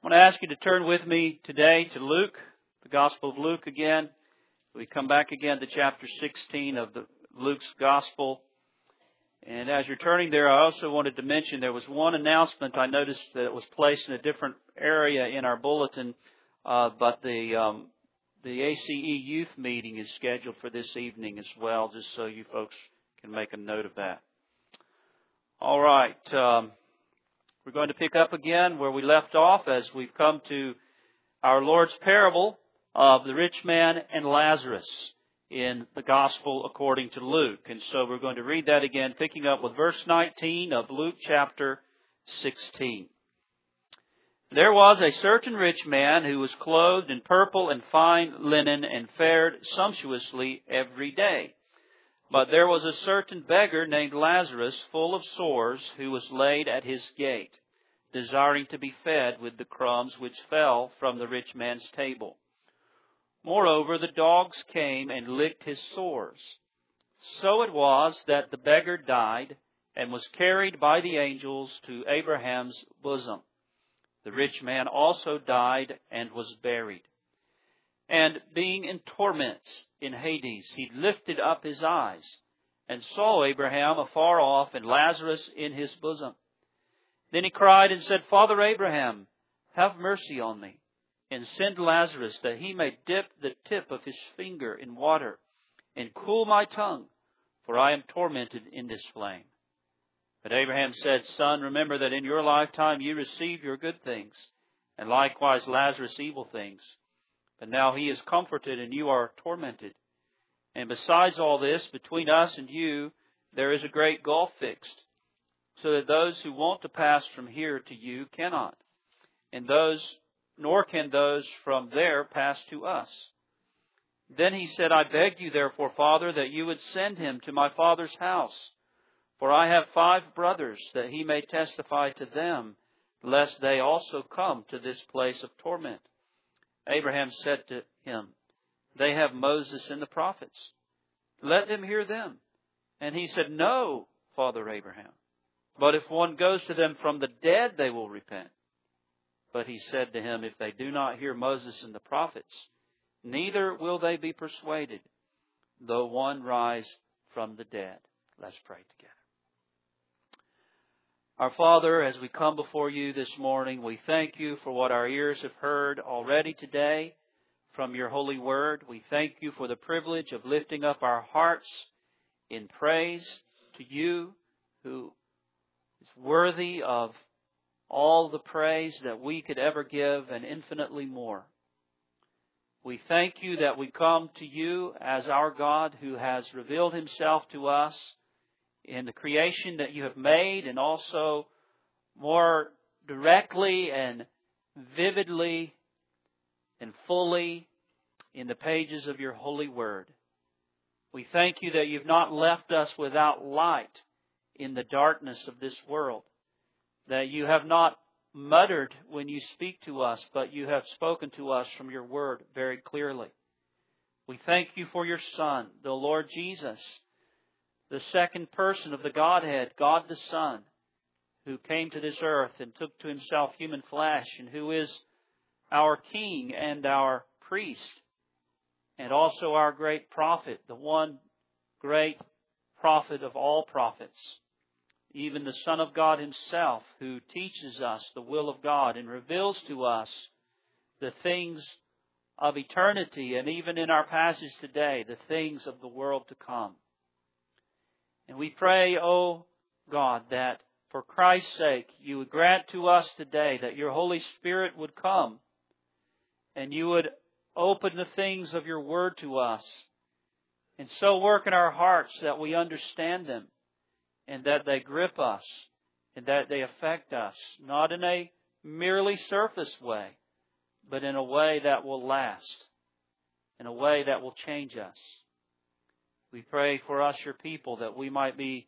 I want to ask you to turn with me today to Luke, the Gospel of Luke again. We come back again to chapter 16 of Luke's Gospel. And as you're turning there, I also wanted to mention there was one announcement I noticed that was placed in a different area in our bulletin, but the ACE youth meeting is scheduled for this evening as well, just so you folks can make a note of that. All right. We're going to pick up again where we left off as we've come to our Lord's parable of the rich man and Lazarus in the Gospel according to Luke. And so we're going to read that again, picking up with verse 19 of Luke chapter 16. There was a certain rich man who was clothed in purple and fine linen and fared sumptuously every day. But there was a certain beggar named Lazarus, full of sores, who was laid at his gate, desiring to be fed with the crumbs which fell from the rich man's table. Moreover, the dogs came and licked his sores. So it was that the beggar died and was carried by the angels to Abraham's bosom. The rich man also died and was buried. And being in torments in Hades, he lifted up his eyes and saw Abraham afar off and Lazarus in his bosom. Then he cried and said, Father Abraham, have mercy on me, and send Lazarus that he may dip the tip of his finger in water and cool my tongue, for I am tormented in this flame. But Abraham said, Son, remember that in your lifetime you received your good things, and likewise Lazarus evil things. But now he is comforted and you are tormented. And besides all this, between us and you, there is a great gulf fixed, so that those who want to pass from here to you cannot, nor can those from there pass to us. Then he said, I beg you therefore, Father, that you would send him to my father's house. For I have 5 brothers, that he may testify to them, lest they also come to this place of torment. Abraham said to him, They have Moses and the prophets. Let them hear them. And he said, No, Father Abraham. But if one goes to them from the dead, they will repent. But he said to him, If they do not hear Moses and the prophets, neither will they be persuaded, though one rise from the dead. Let's pray together. Our Father, as we come before you this morning, we thank you for what our ears have heard already today from your holy word. We thank you for the privilege of lifting up our hearts in praise to you, who is worthy of all the praise that we could ever give and infinitely more. We thank you that we come to you as our God who has revealed himself to us in the creation that you have made, and also more directly and vividly and fully in the pages of your holy word. We thank you that you've not left us without light in the darkness of this world, that you have not muttered when you speak to us, but you have spoken to us from your word very clearly. We thank you for your Son, the Lord Jesus, the second person of the Godhead, God the Son, who came to this earth and took to himself human flesh, and who is our King and our priest, and also our great prophet, the one great prophet of all prophets, even the Son of God himself, who teaches us the will of God and reveals to us the things of eternity, and even in our passage today, the things of the world to come. And we pray, O God, that for Christ's sake, you would grant to us today that your Holy Spirit would come and you would open the things of your word to us, and so work in our hearts that we understand them and that they grip us and that they affect us, not in a merely surface way, but in a way that will last, in a way that will change us. We pray for us, your people, that we might be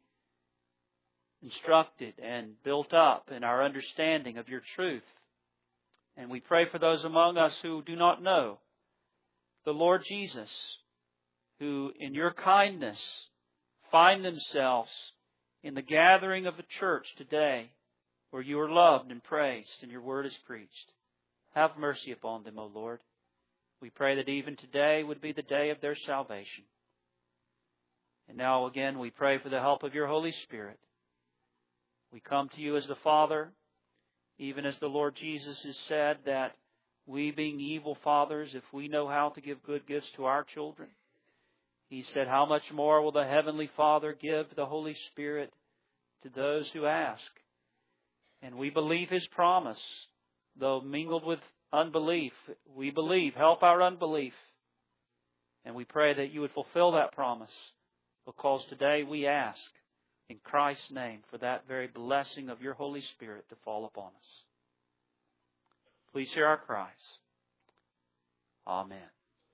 instructed and built up in our understanding of your truth. And we pray for those among us who do not know the Lord Jesus, who in your kindness find themselves in the gathering of the church today, where you are loved and praised and your word is preached. Have mercy upon them, O Lord. We pray that even today would be the day of their salvation. And now again we pray for the help of your Holy Spirit. We come to you as the Father, even as the Lord Jesus has said that we being evil fathers, if we know how to give good gifts to our children, He said, how much more will the Heavenly Father give the Holy Spirit to those who ask? And we believe His promise, though mingled with unbelief. We believe. Help our unbelief. And we pray that you would fulfill that promise, because today we ask in Christ's name for that very blessing of your Holy Spirit to fall upon us. Please hear our cries. Amen.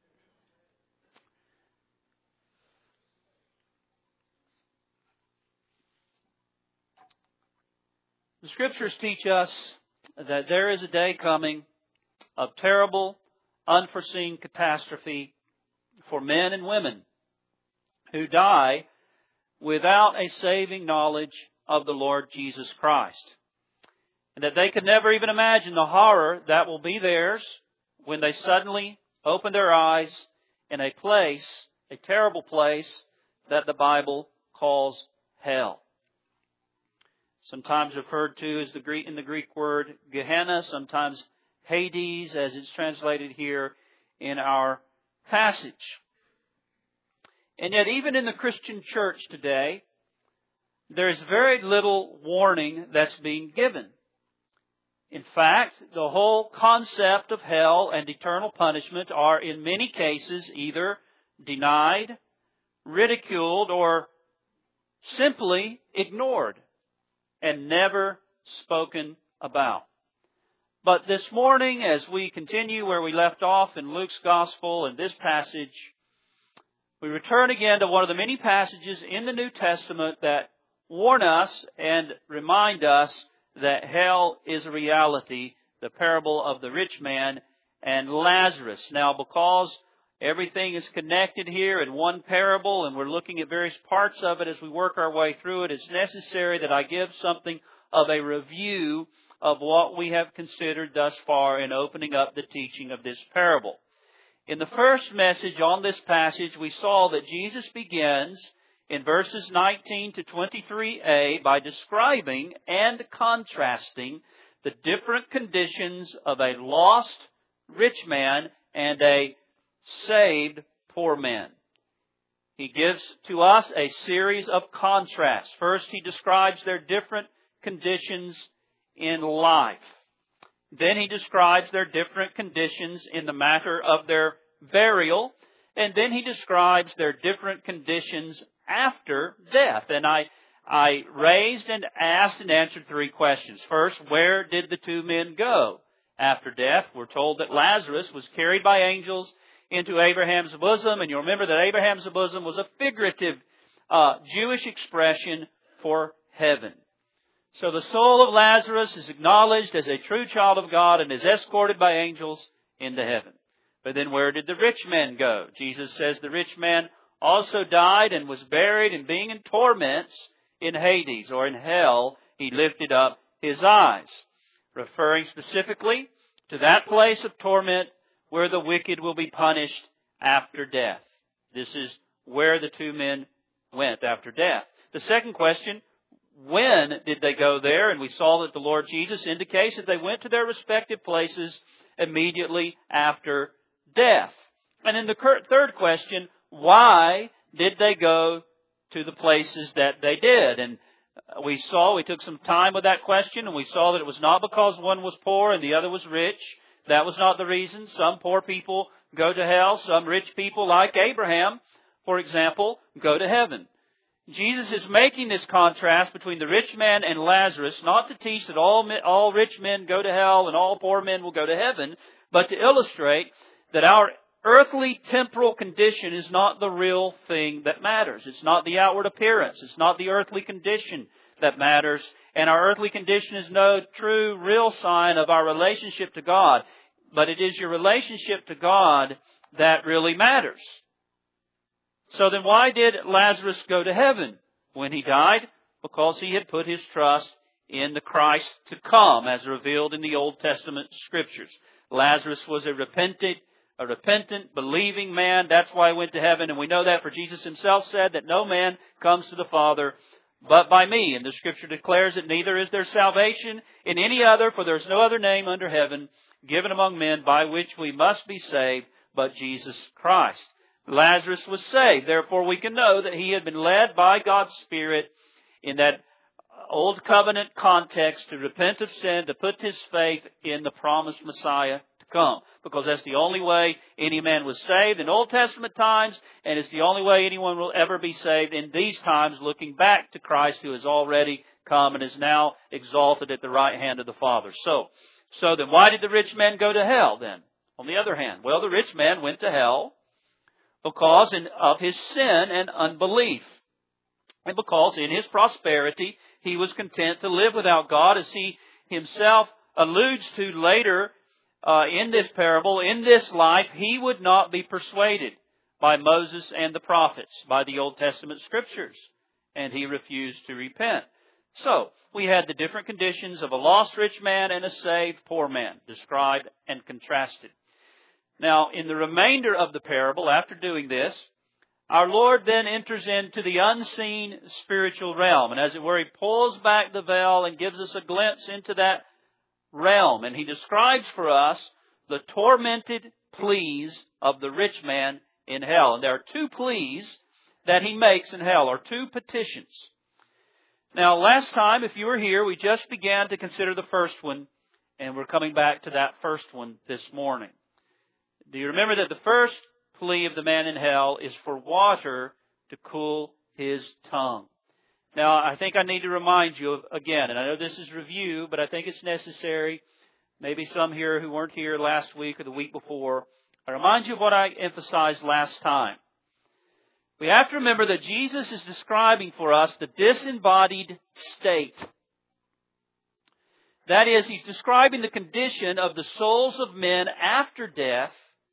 The Scriptures teach us that there is a day coming of terrible, unforeseen catastrophe for men and women who die without a saving knowledge of the Lord Jesus Christ. And that they could never even imagine the horror that will be theirs when they suddenly open their eyes in a place, a terrible place, that the Bible calls hell. Sometimes referred to as in the Greek word Gehenna, sometimes Hades, as it's translated here in our passage. And yet, even in the Christian church today, there's very little warning that's being given. In fact, the whole concept of hell and eternal punishment are in many cases either denied, ridiculed, or simply ignored and never spoken about. But this morning, as we continue where we left off in Luke's Gospel and this passage, we return again to one of the many passages in the New Testament that warn us and remind us that hell is a reality, the parable of the rich man and Lazarus. Now, because everything is connected here in one parable and we're looking at various parts of it as we work our way through it, it's necessary that I give something of a review of what we have considered thus far in opening up the teaching of this parable. In the first message on this passage, we saw that Jesus begins in verses 19 to 23a by describing and contrasting the different conditions of a lost rich man and a saved poor man. He gives to us a series of contrasts. First, he describes their different conditions in life. Then he describes their different conditions in the matter of their burial. And then he describes their different conditions after death. And I raised and asked and answered three questions. First, where did the two men go after death? We're told that Lazarus was carried by angels into Abraham's bosom. And you'll remember that Abraham's bosom was a figurative Jewish expression for heaven. So the soul of Lazarus is acknowledged as a true child of God and is escorted by angels into heaven. But then where did the rich man go? Jesus says the rich man also died and was buried, and being in torments in Hades, or in hell, he lifted up his eyes, referring specifically to that place of torment where the wicked will be punished after death. This is where the two men went after death. The second question, when did they go there? And we saw that the Lord Jesus indicates that they went to their respective places immediately after death. And in the third question, why did they go to the places that they did? And we took some time with that question, and we saw that it was not because one was poor and the other was rich. That was not the reason. Some poor people go to hell. Some rich people, like Abraham, for example, go to heaven. Jesus is making this contrast between the rich man and Lazarus, not to teach that all rich men go to hell and all poor men will go to heaven, but to illustrate that our earthly temporal condition is not the real thing that matters. It's not the outward appearance. It's not the earthly condition that matters. And our earthly condition is no true, real sign of our relationship to God. But it is your relationship to God that really matters. So then why did Lazarus go to heaven when he died? Because he had put his trust in the Christ to come, as revealed in the Old Testament Scriptures. Lazarus was a repentant, believing man. That's why he went to heaven. And we know that, for Jesus himself said that no man comes to the Father but by me. And the Scripture declares that neither is there salvation in any other, for there is no other name under heaven given among men by which we must be saved but Jesus Christ. Lazarus was saved. Therefore, we can know that he had been led by God's Spirit in that Old Covenant context to repent of sin, to put his faith in the promised Messiah to come. Because that's the only way any man was saved in Old Testament times, and it's the only way anyone will ever be saved in these times, looking back to Christ, who has already come and is now exalted at the right hand of the Father. So then why did the rich man go to hell then? On the other hand, well, the rich man went to hell because of his sin and unbelief. And because in his prosperity, he was content to live without God, as he himself alludes to later in this parable. In this life, he would not be persuaded by Moses and the prophets, by the Old Testament Scriptures, and he refused to repent. So, we had the different conditions of a lost rich man and a saved poor man, described and contrasted. Now, in the remainder of the parable, after doing this, our Lord then enters into the unseen spiritual realm. And as it were, He pulls back the veil and gives us a glimpse into that realm. And He describes for us the tormented pleas of the rich man in hell. And there are two pleas that He makes in hell, or two petitions. Now, last time, if you were here, we just began to consider the first one, and we're coming back to that first one this morning. Do you remember that the first plea of the man in hell is for water to cool his tongue? Now, I think I need to remind you again, and I know this is review, but I think it's necessary. Maybe some here who weren't here last week or the week before. I remind you of what I emphasized last time. We have to remember that Jesus is describing for us the disembodied state. That is, He's describing the condition of the souls of men after death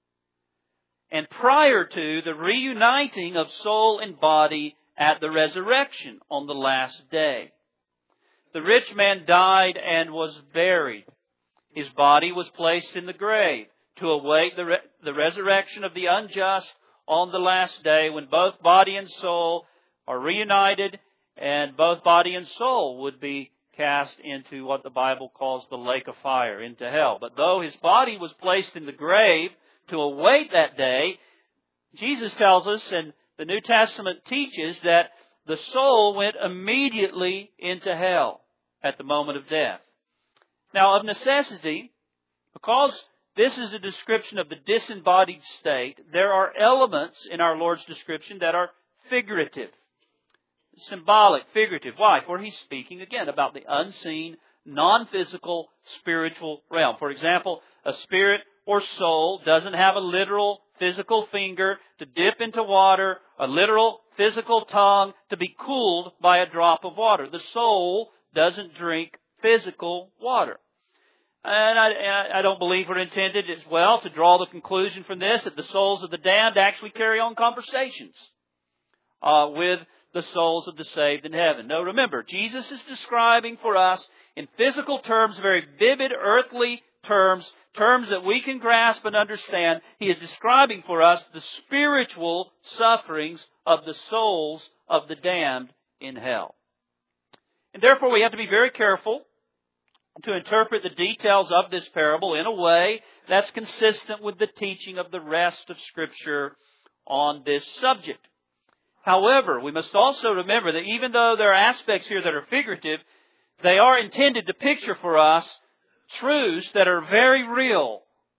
and prior to the reuniting of soul and body at the resurrection on the last day. The rich man died and was buried. His body was placed in the grave to await the resurrection of the unjust on the last day, when both body and soul are reunited, and both body and soul would be cast into what the Bible calls the lake of fire, into hell. But though his body was placed in the grave to await that day, Jesus tells us, and the New Testament teaches, that the soul went immediately into hell at the moment of death. Now, of necessity, because this is a description of the disembodied state, there are elements in our Lord's description that are figurative. Symbolic, figurative. Why? For He's speaking, again, about the unseen, non-physical, spiritual realm. For example, a spirit or soul doesn't have a literal physical finger to dip into water, a literal physical tongue to be cooled by a drop of water. The soul doesn't drink physical water. And I don't believe we're intended as well to draw the conclusion from this that the souls of the damned actually carry on conversations with the souls of the saved in heaven. No, remember, Jesus is describing for us in physical terms, very vivid earthly terms that we can grasp and understand. He is describing for us the spiritual sufferings of the souls of the damned in hell. And therefore we have to be very careful to interpret the details of this parable in a way that's consistent with the teaching of the rest of Scripture on this subject. However, we must also remember that even though there are aspects here that are figurative, they are intended to picture for us truths that are very real.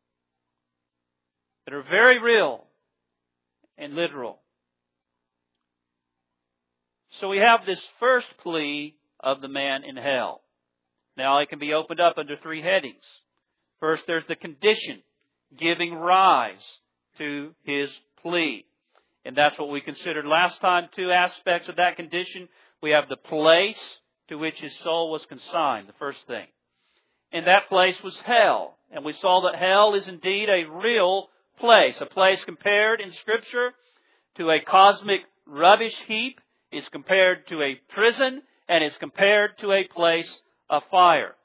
That are very real and literal. So we have this first plea of the man in hell. Now it can be opened up under three headings. First, there's the condition giving rise to his plea. And that's what we considered last time, two aspects of that condition. We have the place to which his soul was consigned, the first thing. And that place was hell. And we saw that hell is indeed a real place. A place compared in Scripture to a cosmic rubbish heap. It's compared to a prison, and it's compared to a place of fire.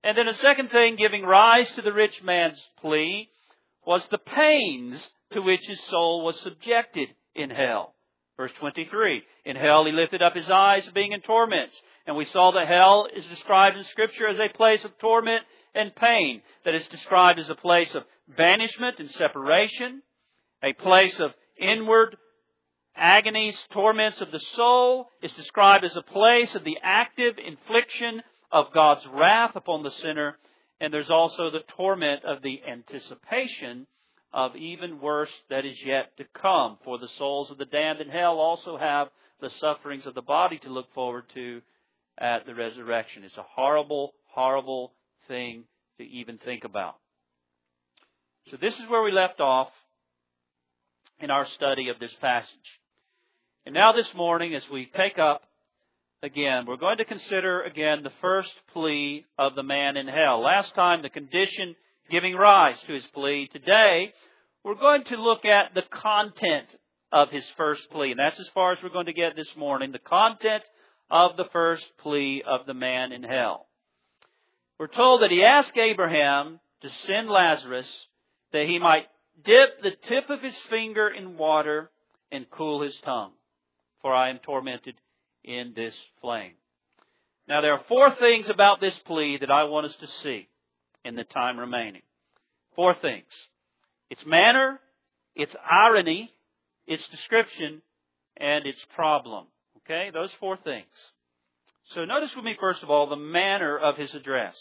And then a second thing giving rise to the rich man's plea was the pains to which his soul was subjected in hell. Verse 23, in hell he lifted up his eyes, being in torments. And we saw that hell is described in Scripture as a place of torment and pain, that is described as a place of banishment and separation, a place of inward agonies, torments of the soul. Is described as a place of the active infliction of God's wrath upon the sinner. And there's also the torment of the anticipation of even worse that is yet to come. For the souls of the damned in hell also have the sufferings of the body to look forward to at the resurrection. It's a horrible, horrible thing to even think about. So this is where we left off in our study of this passage. And now this morning, as we take up again, we're going to consider again the first plea of the man in hell. Last time, the condition giving rise to his plea. Today, we're going to look at the content of his first plea. And that's as far as we're going to get this morning. The content of the first plea of the man in hell. We're told that he asked Abraham to send Lazarus that he might dip the tip of his finger in water and cool his tongue, for I am tormented in this flame. Now there are four things about this plea that I want us to see in the time remaining. Four things. Its manner, its irony, its description, and its problem. Okay, those four things. So notice with me first of all the manner of his address.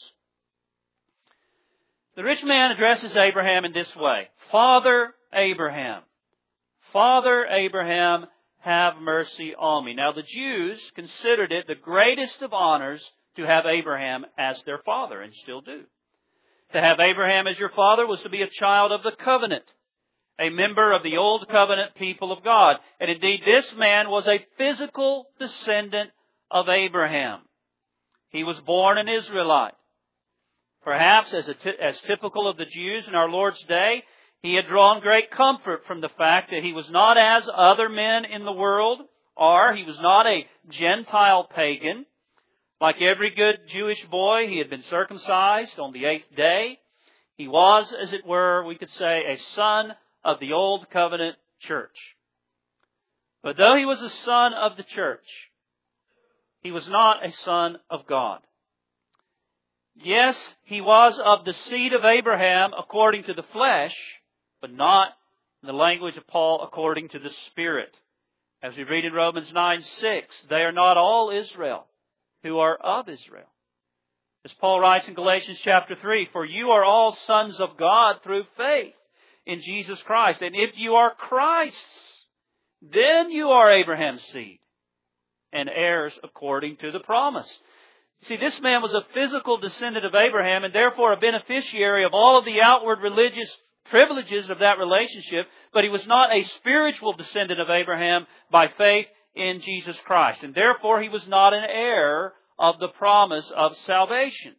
The rich man addresses Abraham in this way. Father Abraham. Father Abraham, have mercy on me. Now the Jews considered it the greatest of honors to have Abraham as their father, and still do. To have Abraham as your father was to be a child of the covenant, a member of the old covenant people of God. And indeed, this man was a physical descendant of Abraham. He was born an Israelite. Perhaps, as typical of the Jews in our Lord's day, he had drawn great comfort from the fact that he was not as other men in the world are. He was not a Gentile pagan. Like every good Jewish boy, he had been circumcised on the 8th day. He was, as it were, we could say, a son of the Old Covenant church. But though he was a son of the church, he was not a son of God. Yes, he was of the seed of Abraham according to the flesh, but not, in the language of Paul, according to the Spirit. As we read in Romans 9:6, they are not all Israel who are of Israel. As Paul writes in Galatians chapter 3, for you are all sons of God through faith in Jesus Christ. And if you are Christ's, then you are Abraham's seed and heirs according to the promise. See, this man was a physical descendant of Abraham and therefore a beneficiary of all of the outward religious privileges of that relationship, but he was not a spiritual descendant of Abraham by faith in Jesus Christ. And therefore he was not an heir of the promise of salvation.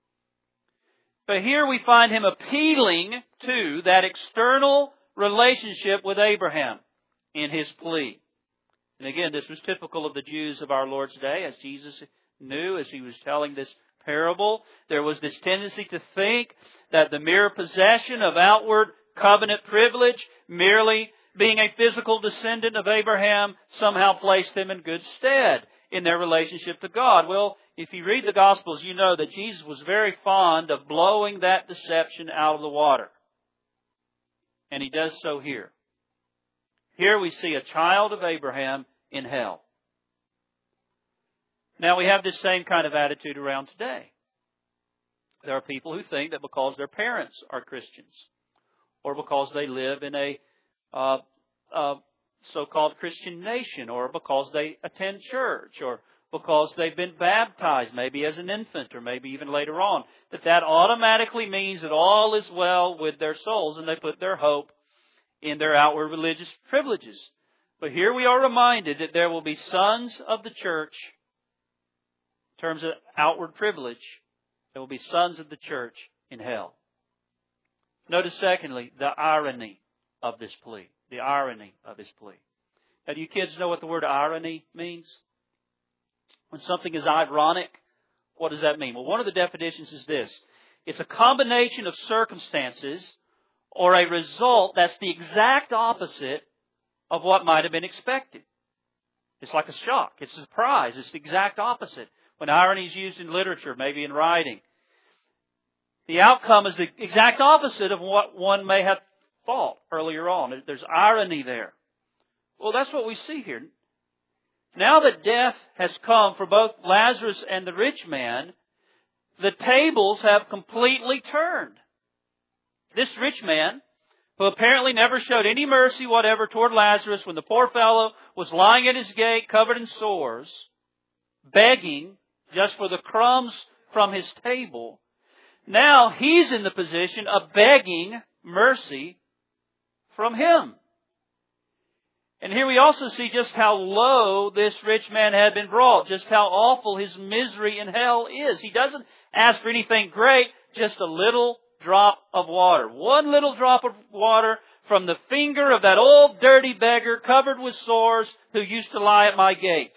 But here we find him appealing to that external relationship with Abraham in his plea. And again, this was typical of the Jews of our Lord's day, as Jesus knew as he was telling this parable. There was this tendency to think that the mere possession of outward covenant privilege, merely being a physical descendant of Abraham, somehow placed them in good stead in their relationship to God. Well, if you read the Gospels, you know that Jesus was very fond of blowing that deception out of the water. And he does so here. Here we see a child of Abraham in hell. Now we have this same kind of attitude around today. There are people who think that because their parents are Christians, or because they live in a so-called Christian nation, or because they attend church, or because they've been baptized, maybe as an infant, or maybe even later on, that automatically means that all is well with their souls, and they put their hope in their outward religious privileges. But here we are reminded that there will be sons of the church, in terms of outward privilege, there will be sons of the church in hell. Notice, secondly, the irony of this plea. The irony of his plea. Now, do you kids know what the word irony means? When something is ironic What does that mean? Well, one of the definitions is this. It's a combination of circumstances or a result that's the exact opposite of what might have been expected. It's like a shock. It's a surprise. It's the exact opposite. When irony is used in literature, maybe in writing, the outcome is the exact opposite of what one may have thought earlier on. There's irony there. Well, that's what we see here. Now that death has come for both Lazarus and the rich man, the tables have completely turned. This rich man, who apparently never showed any mercy whatever toward Lazarus when the poor fellow was lying at his gate covered in sores, begging just for the crumbs from his table, now he's in the position of begging mercy from him. And here we also see just how low this rich man had been brought, just how awful his misery in hell is. He doesn't ask for anything great, just a little drop of water. One little drop of water from the finger of that old dirty beggar covered with sores who used to lie at my gate.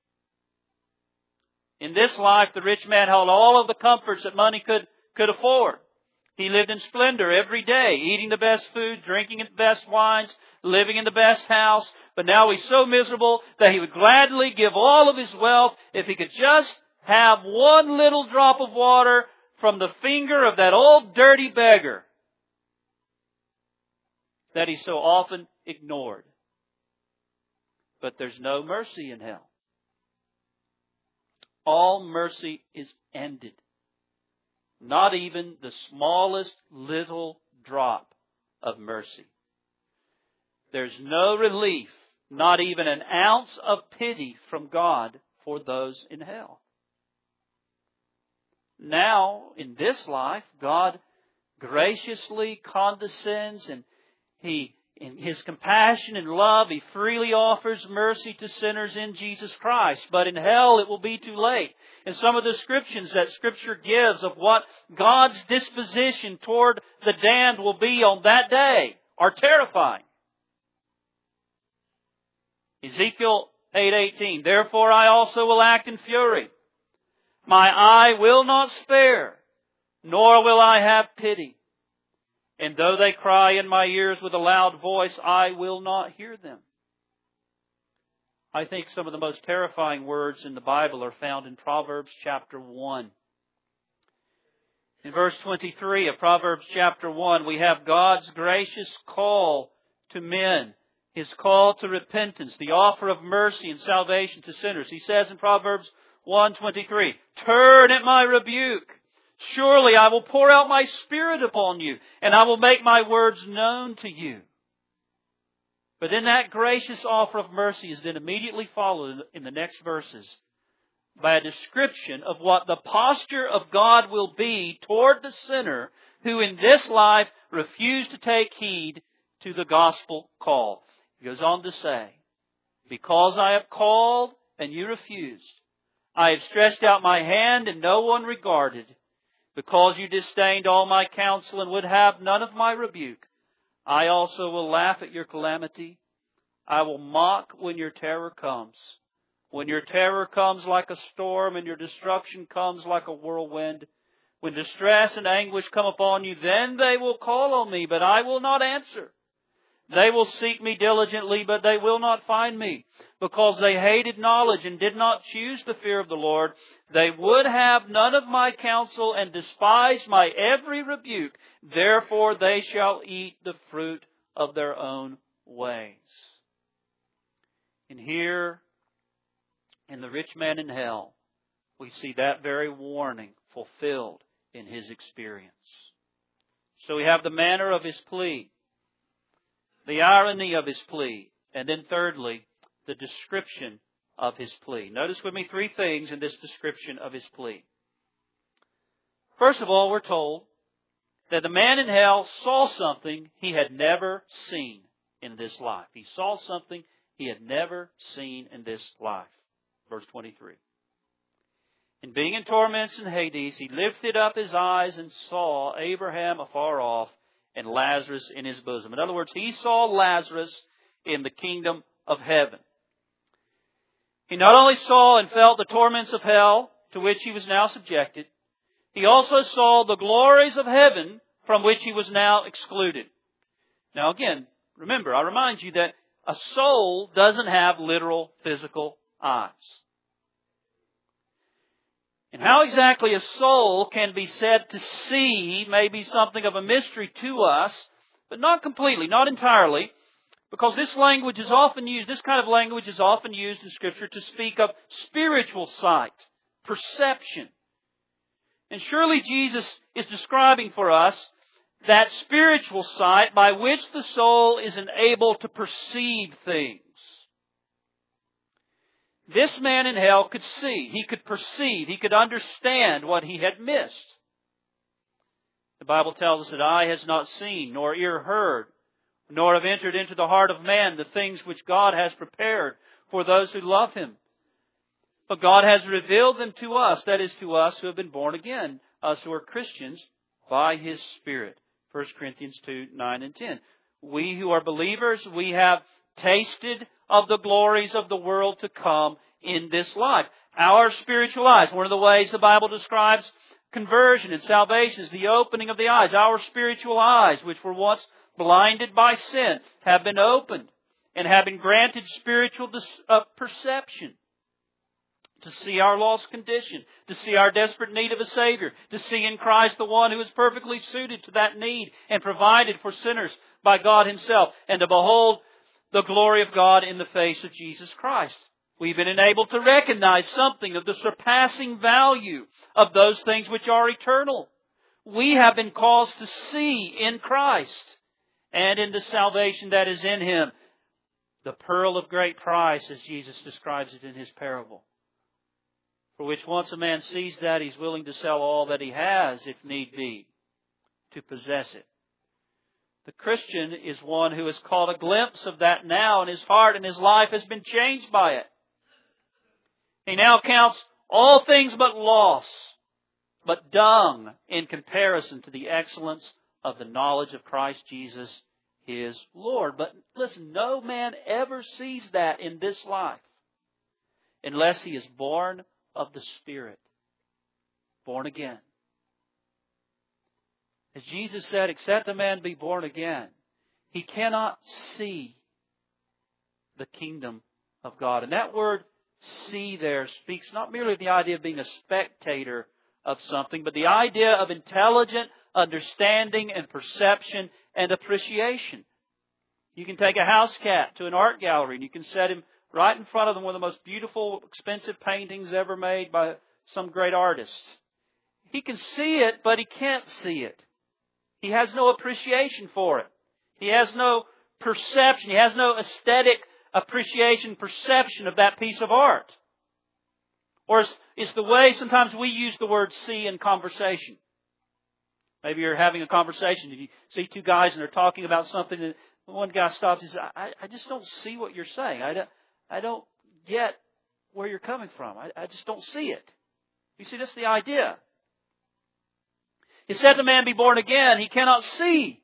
In this life, the rich man held all of the comforts that money could afford. He lived in splendor every day, eating the best food, drinking the best wines, living in the best house. But now he's so miserable that he would gladly give all of his wealth if he could just have one little drop of water from the finger of that old dirty beggar that he so often ignored. But there's no mercy in hell. All mercy is ended. Not even the smallest little drop of mercy. There's no relief, not even an ounce of pity from God for those in hell. Now, in this life, God graciously condescends and in His compassion and love, He freely offers mercy to sinners in Jesus Christ. But in hell, it will be too late. And some of the descriptions that Scripture gives of what God's disposition toward the damned will be on that day are terrifying. Ezekiel 8:18, therefore I also will act in fury. My eye will not spare, nor will I have pity. And though they cry in my ears with a loud voice, I will not hear them. I think some of the most terrifying words in the Bible are found in Proverbs chapter 1. In verse 23 of Proverbs chapter 1, we have God's gracious call to men, His call to repentance, the offer of mercy and salvation to sinners. He says in Proverbs 1:23, turn at my rebuke. Surely I will pour out my Spirit upon you, and I will make my words known to you. But then that gracious offer of mercy is then immediately followed in the next verses by a description of what the posture of God will be toward the sinner who in this life refused to take heed to the gospel call. He goes on to say, because I have called and you refused, I have stretched out my hand and no one regarded. Because you disdained all my counsel and would have none of my rebuke, I also will laugh at your calamity. I will mock when your terror comes. When your terror comes like a storm and your destruction comes like a whirlwind, when distress and anguish come upon you, then they will call on me, but I will not answer. They will seek me diligently, but they will not find me. Because they hated knowledge and did not choose the fear of the Lord, they would have none of my counsel and despised my every rebuke. Therefore they shall eat the fruit of their own ways. And here, in the rich man in hell, we see that very warning fulfilled in his experience. So we have the manner of his plea, the irony of his plea, and then thirdly, the description of his plea. Notice with me three things in this description of his plea. First of all, we're told that the man in hell saw something he had never seen in this life. He saw something he had never seen in this life. Verse 23. And being in torments in Hades, he lifted up his eyes and saw Abraham afar off and Lazarus in his bosom. In other words, he saw Lazarus in the kingdom of heaven. He not only saw and felt the torments of hell, to which he was now subjected. He also saw the glories of heaven from which he was now excluded. Now again, remember, I remind you that a soul doesn't have literal physical eyes. And how exactly a soul can be said to see may be something of a mystery to us, but not completely, not entirely, because this kind of language is often used in Scripture to speak of spiritual sight, perception. And surely Jesus is describing for us that spiritual sight by which the soul is enabled to perceive things. This man in hell could see, he could perceive, he could understand what he had missed. The Bible tells us that eye has not seen, nor ear heard, nor have entered into the heart of man the things which God has prepared for those who love Him. But God has revealed them to us, that is to us who have been born again, us who are Christians, by His Spirit. 1 Corinthians 2, 9 and 10. We who are believers, we have tasted of the glories of the world to come in this life. Our spiritual eyes, one of the ways the Bible describes conversion and salvation is the opening of the eyes. Our spiritual eyes, which were once blinded by sin, have been opened and have been granted spiritual perception. To see our lost condition, to see our desperate need of a Savior, to see in Christ the one who is perfectly suited to that need and provided for sinners by God Himself, and to behold the glory of God in the face of Jesus Christ. We've been enabled to recognize something of the surpassing value of those things which are eternal. We have been caused to see in Christ and in the salvation that is in Him the pearl of great price, as Jesus describes it in His parable. For which once a man sees that, he's willing to sell all that he has, if need be, to possess it. The Christian is one who has caught a glimpse of that now, and his heart and his life has been changed by it. He now counts all things but loss, but dung in comparison to the excellence of the knowledge of Christ Jesus, his Lord. But listen, no man ever sees that in this life unless he is born of the Spirit, born again. As Jesus said, except a man be born again, he cannot see the kingdom of God. And that word see there speaks not merely of the idea of being a spectator of something, but the idea of intelligent understanding and perception and appreciation. You can take a house cat to an art gallery and you can set him right in front of them one of the most beautiful, expensive paintings ever made by some great artist. He can see it, but he can't see it. He has no appreciation for it. He has no perception. He has no aesthetic appreciation, perception of that piece of art. Or it's the way sometimes we use the word see in conversation. Maybe you're having a conversation and you see two guys and they're talking about something and one guy stops and says, I just don't see what you're saying. I don't get where you're coming from. I just don't see it. You see, that's the idea. It said the man be born again, he cannot see.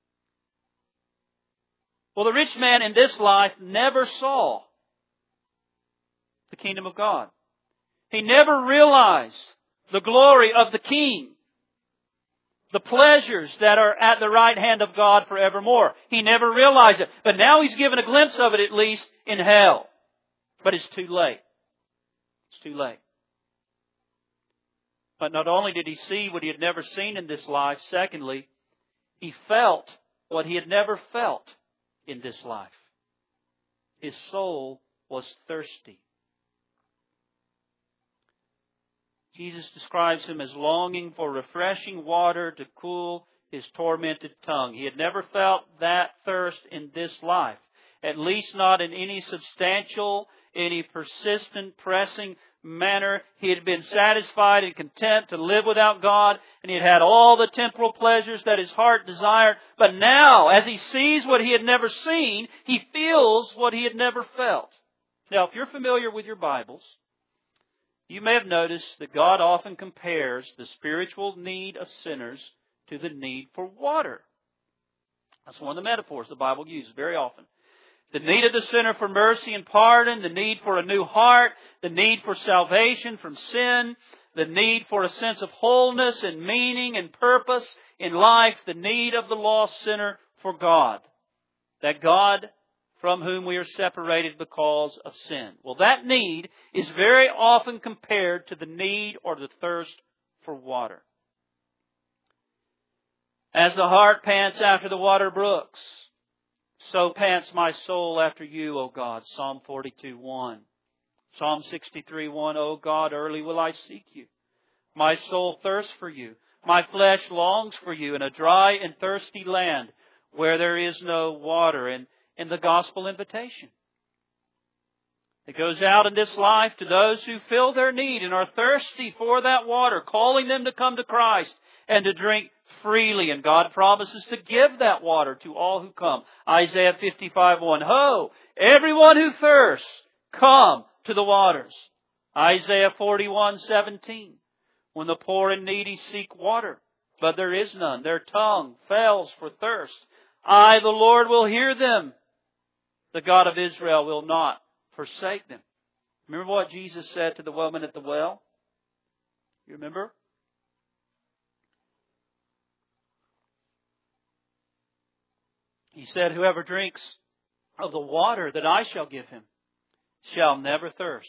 Well, the rich man in this life never saw the kingdom of God. He never realized the glory of the King, the pleasures that are at the right hand of God forevermore. He never realized it. But now he's given a glimpse of it, at least, in hell. But it's too late. It's too late. But not only did he see what he had never seen in this life, secondly, he felt what he had never felt in this life. His soul was thirsty. Jesus describes him as longing for refreshing water to cool his tormented tongue. He had never felt that thirst in this life, at least not in any substantial, any persistent, pressing manner. He had been satisfied and content to live without God, and he had had all the temporal pleasures that his heart desired. But now, as he sees what he had never seen, he feels what he had never felt. Now, if you're familiar with your Bibles, you may have noticed that God often compares the spiritual need of sinners to the need for water. That's one of the metaphors the Bible uses very often. The need of the sinner for mercy and pardon, the need for a new heart, the need for salvation from sin, the need for a sense of wholeness and meaning and purpose in life, the need of the lost sinner for God. That God from whom we are separated because of sin. Well, that need is very often compared to the need or the thirst for water. As the hart pants after the water brooks, so pants my soul after you, O God. Psalm 42:1. Psalm 63:1. O God, early will I seek you. My soul thirsts for you. My flesh longs for you in a dry and thirsty land where there is no water. And in the gospel invitation, it goes out in this life to those who feel their need and are thirsty for that water, calling them to come to Christ and to drink freely. And God promises to give that water to all who come. Isaiah 55:1. Ho, everyone who thirsts, come to the waters. Isaiah 41:17. When the poor and needy seek water, but there is none, their tongue fails for thirst. I, the Lord, will hear them. The God of Israel will not forsake them. Remember what Jesus said to the woman at the well? You remember? He said, whoever drinks of the water that I shall give him shall never thirst.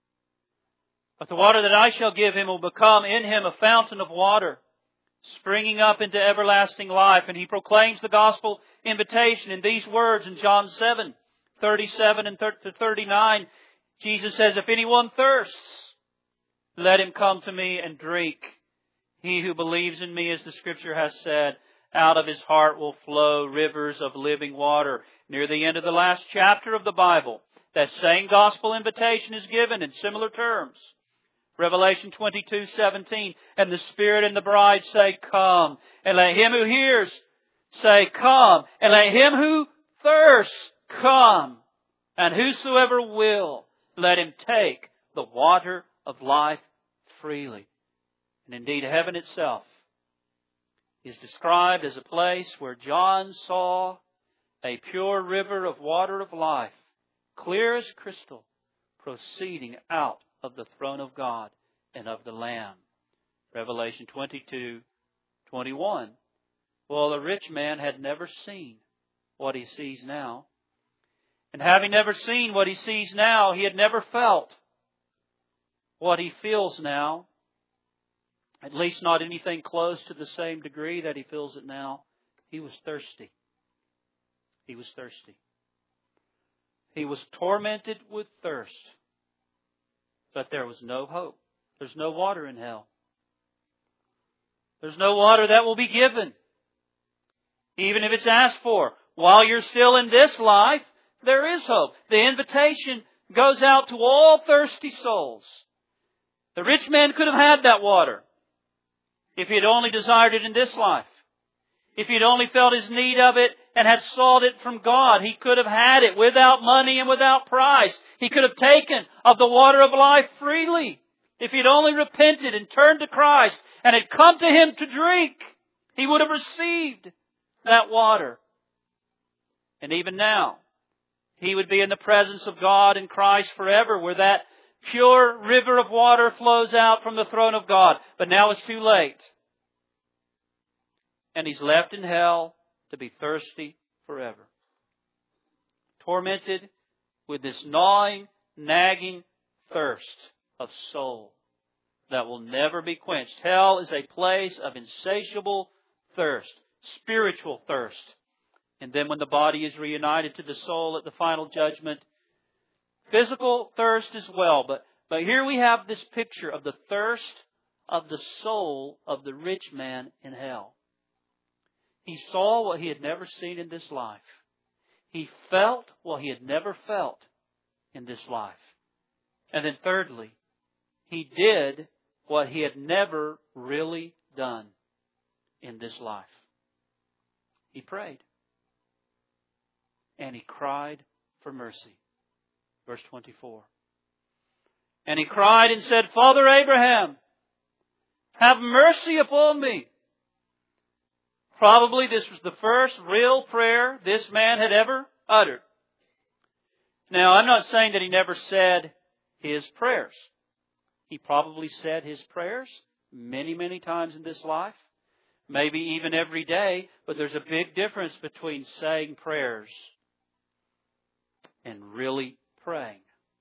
But the water that I shall give him will become in him a fountain of water, springing up into everlasting life. And he proclaims the gospel invitation in these words in John 7:37 and 39. Jesus says, if anyone thirsts, let him come to me and drink. He who believes in me, as the Scripture has said, out of his heart will flow rivers of living water. Near the end of the last chapter of the Bible, that same gospel invitation is given in similar terms. Revelation 22:17, and the Spirit and the bride say, come. And let him who hears say, come. And let him who thirsts come. And whosoever will, let him take the water of life freely. And indeed, heaven itself is described as a place where John saw a pure river of water of life, clear as crystal, proceeding out of the throne of God and of the Lamb. Revelation 22:21. Well, the rich man had never seen what he sees now. And having never seen what he sees now, he had never felt what he feels now. At least not anything close to the same degree that he feels it now. He was thirsty. He was thirsty. He was tormented with thirst. But there was no hope. There's no water in hell. There's no water that will be given, even if it's asked for. While you're still in this life, there is hope. The invitation goes out to all thirsty souls. The rich man could have had that water if he had only desired it in this life. If he had only felt his need of it and had sought it from God, he could have had it without money and without price. He could have taken of the water of life freely. If he had only repented and turned to Christ and had come to Him to drink, he would have received that water. And even now, he would be in the presence of God in Christ forever, where that pure river of water flows out from the throne of God. But now it's too late. And he's left in hell to be thirsty forever. Tormented with this gnawing, nagging thirst of soul that will never be quenched. Hell is a place of insatiable thirst, spiritual thirst. And then when the body is reunited to the soul at the final judgment, physical thirst as well. But here we have this picture of the thirst of the soul of the rich man in hell. He saw what he had never seen in this life. He felt what he had never felt in this life. And then thirdly, he did what he had never really done in this life. He prayed. And he cried for mercy. Verse 24. And he cried and said, Father Abraham, have mercy upon me. Probably this was the first real prayer this man had ever uttered. Now, I'm not saying that he never said his prayers. He probably said his prayers many, many times in this life. Maybe even every day. But there's a big difference between saying prayers and really praying.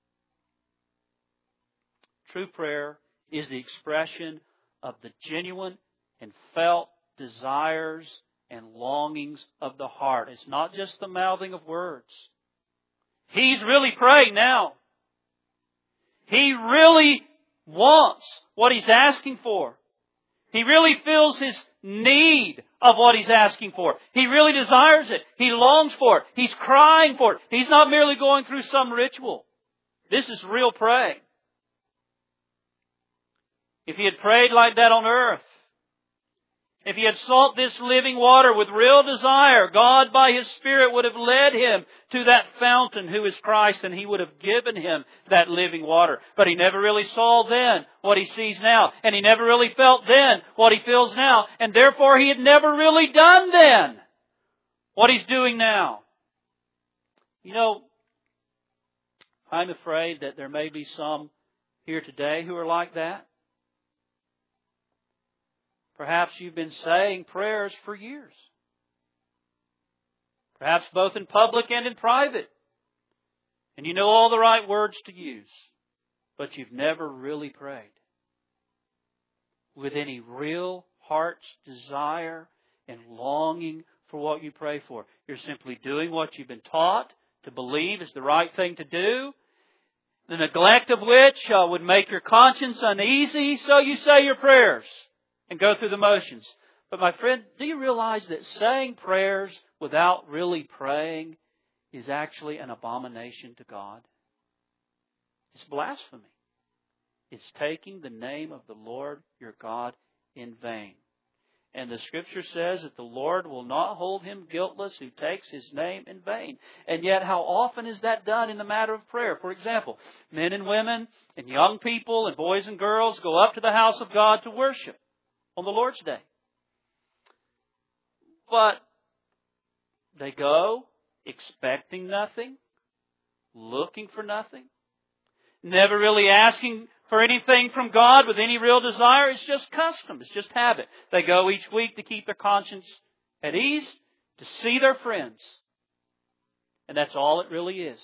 True prayer is the expression of the genuine and felt desires and longings of the heart. It's not just the mouthing of words. He's really praying now. He really wants what he's asking for. He really feels his need of what he's asking for. He really desires it. He longs for it. He's crying for it. He's not merely going through some ritual. This is real praying. If he had prayed like that on earth, if he had sought this living water with real desire, God by His Spirit would have led him to that fountain who is Christ, and He would have given him that living water. But he never really saw then what he sees now, and he never really felt then what he feels now, and therefore he had never really done then what he's doing now. You know, I'm afraid that there may be some here today who are like that. Perhaps you've been saying prayers for years. Perhaps both in public and in private. And you know all the right words to use. But you've never really prayed with any real heart's desire and longing for what you pray for. You're simply doing what you've been taught to believe is the right thing to do, the neglect of which would make your conscience uneasy, so you say your prayers and go through the motions. But my friend, do you realize that saying prayers without really praying is actually an abomination to God? It's blasphemy. It's taking the name of the Lord your God in vain. And the Scripture says that the Lord will not hold him guiltless who takes His name in vain. And yet how often is that done in the matter of prayer? For example, men and women and young people and boys and girls go up to the house of God to worship on the Lord's Day. But they go expecting nothing, looking for nothing, never really asking for anything from God with any real desire. It's just custom. It's just habit. They go each week to keep their conscience at ease, to see their friends. And that's all it really is.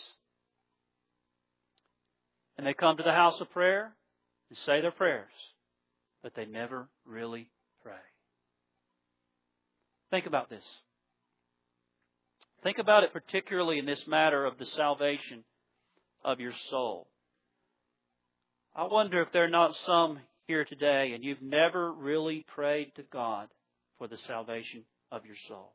And they come to the house of prayer and say their prayers, but they never really pray. Think about this. Think about it particularly in this matter of the salvation of your soul. I wonder if there are not some here today and you've never really prayed to God for the salvation of your soul.